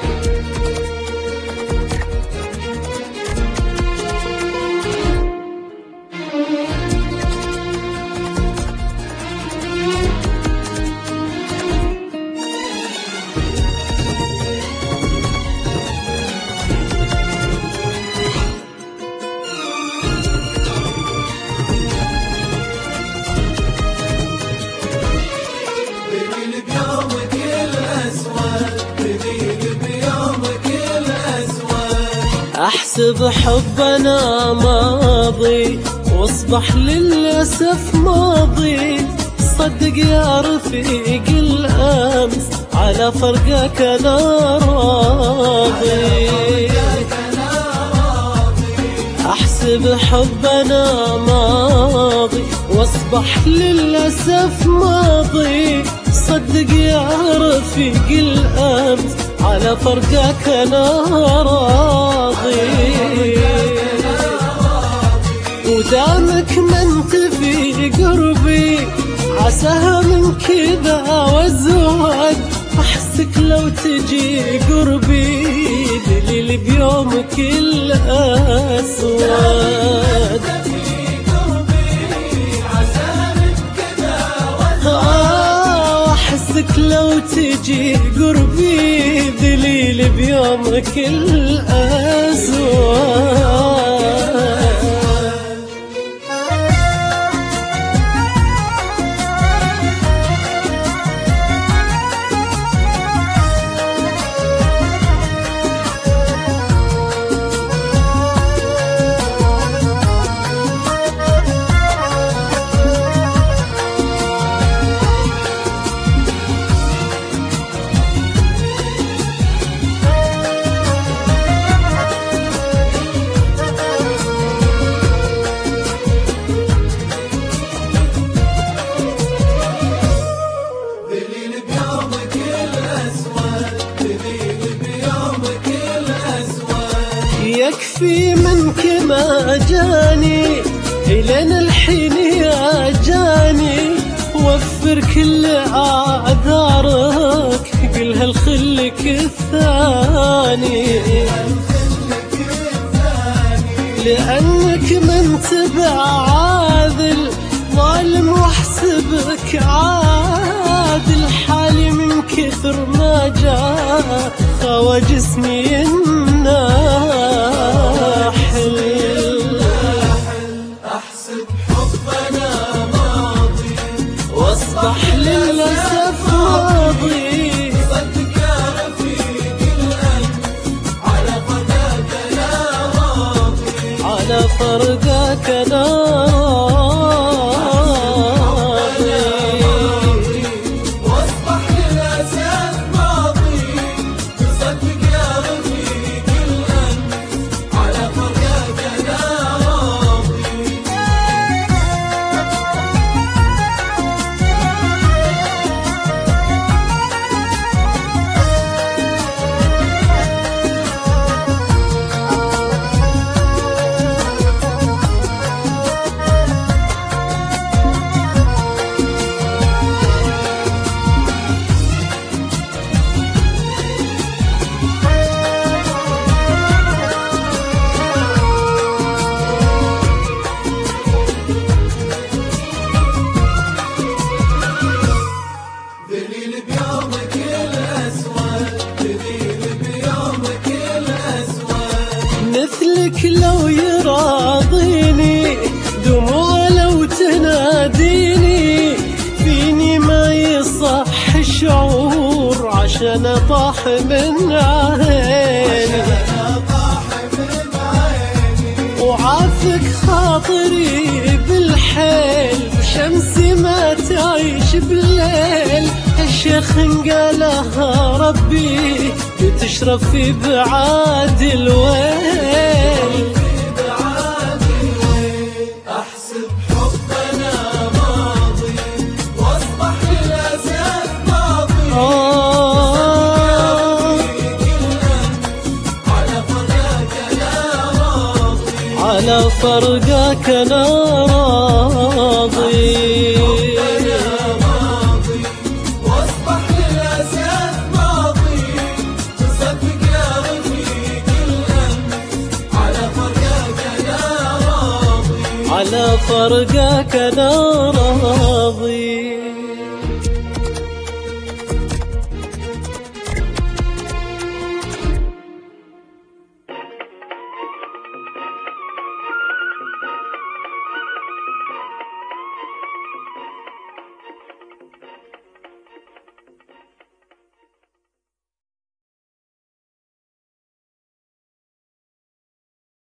احسب حبنا ماضي واصبح للأسف ماضي. صدق يا رفيق الأمس على فرقك أنا راضي. احسب حبنا ماضي واصبح للأسف ماضي. صدق يا رفيق الأمس على فرقك أنا راضي. ودامك ما انت في قربي عساها من كذا وازود. احسك لو تجي قربي دليل بيومك الأسود. احسك لو تجي قربي دليل بيومك الأسود. يكفي منك ما جاني إلين الحين يا جاني. وفر كل أعذارك قلها لخلك الثاني. لأنك من تبع عاذل ظالم واحسبك عادل. حالي من كثر ما جاء خوى جسمي الناحل. احسب حبنا ماضي واصبح للأسف ماضي. صدق يا رفيق الأمس على فرقك أنا راضي. على فرقك أنا مثلك لو يراضيني دموع لو تناديني. فيني ما يصح الشعور عشان اطاح من عيني. وعافك خاطري بالحيل شمسي ما تعيش بالليل. الشيخ قالها ربي بتشرب في بعاد الويل. احسب حبنا ماضي واصبح للأسف ماضي. على فرقك أنا راضي. على فرقك أنا راضي. واصبح للأسف ماضي. تصدق على فرقك انا راضي.